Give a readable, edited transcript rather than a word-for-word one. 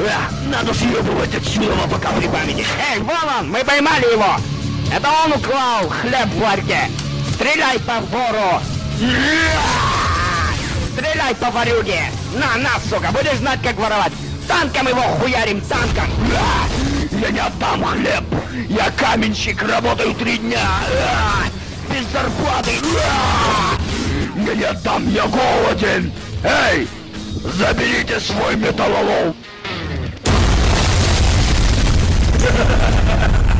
Надо съебывать отсюда, пока при памяти. Эй, вон он, мы поймали его. Это он украл хлеб в ларьке. Стреляй по вору. Стреляй по ворюге. На, сука, будешь знать, как воровать. Танком его хуярим, танком. Я не отдам хлеб. Я каменщик, работаю 3 дня. Без зарплаты. Я не отдам, я голоден. Эй, заберите свой металлолом.